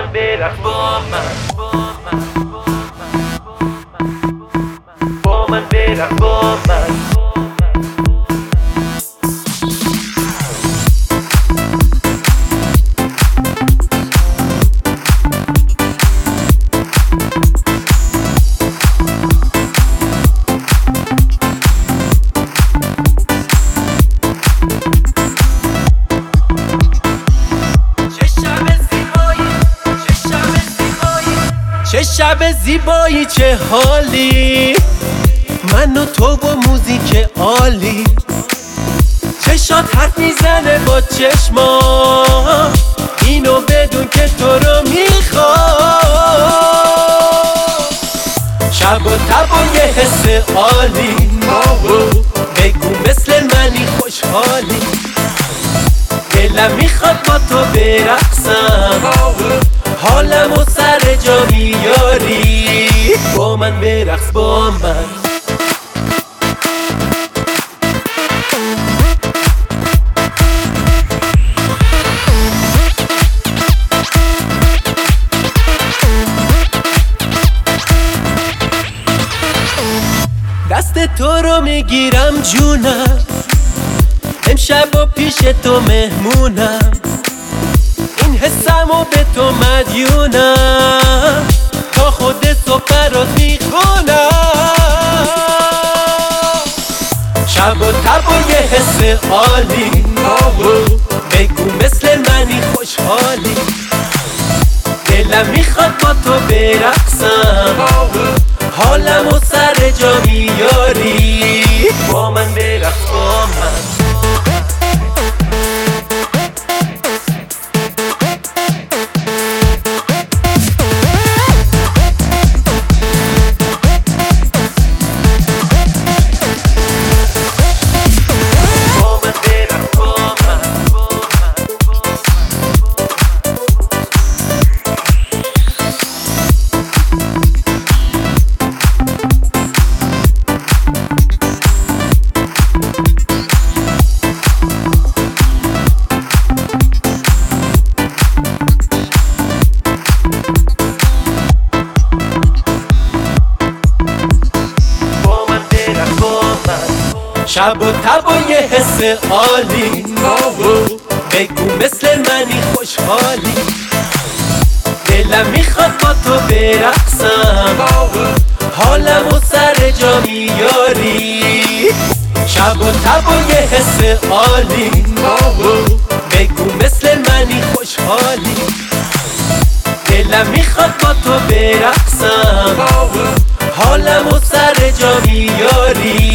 من برقص با من برقص با من. چه شب زیبایی، چه حالی، من و تو و موزیک عالی. چشات حرف میزنه با چشما، اینو بدون که تو رو میخوام. شب و تب و یه حس عالی، بگو مثل منی خوشحالی. دلم میخواد با تو برقصم، حالمو سر جا میاری. با من برقص با من. دست تو رو میگیرم جونم، امشب و پیش تو مهمونم. این حسمو به تو مدیونم، تا خود صبح برات میخونم. شب و تب و یه حس عالی، بگو مثل منی خوشحالی. دلم میخواد با تو برقصم، حالمو سر جا میاری. با من برقص با من. شب و تب و یه حس عالی، بگو مثل منی خوشحالی. دلم میخواد با تو برقصم، حالمو سر جا میاری. شب و تب و یه حس عالی، بگو مثل منی خوشحالی. دلم میخواد با تو برقصم، حالمو سر جا میاری.